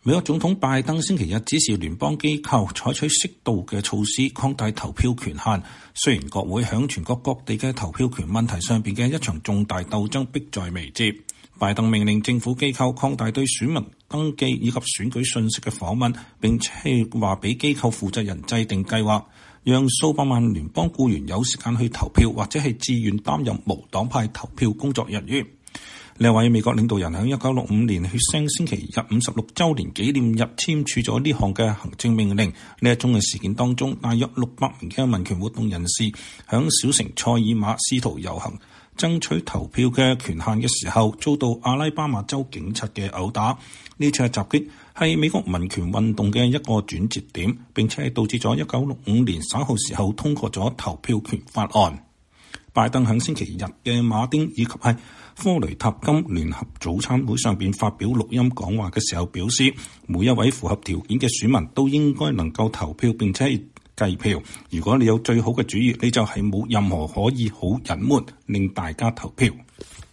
美國總統拜登星期日指示聯邦機構採取適度嘅措施擴大投票權限。雖然國會響全國各地嘅投票權問題上邊嘅一場重大鬥爭迫在眉睫，拜登命令政府機構擴大對選民登記以及選舉信息嘅訪問，並且話俾機構負責人制定計劃，讓數百萬聯邦僱員有時間去投票，或者係自願擔任無黨派投票工作人員。呢位美國領導人喺1965年血腥星期日56週年紀念日簽署咗呢項嘅行政命令。呢一宗嘅事件當中，大約600名嘅民權活動人士響小城賽爾馬試圖遊行爭取投票嘅權限嘅時候，遭到阿拉巴馬州警察嘅毆打。呢次嘅襲擊係美國民權運動嘅一個轉折點，並且係導致咗1965年稍後時候通過咗投票權法案。拜登喺星期日嘅馬丁以及係科雷塔金聯合早餐會上邊發表錄音講話嘅時候表示，每一位符合條件嘅選民都應該能夠投票並且係計票。如果你有最好嘅主意，你就係冇任何可以好隱瞞令大家投票。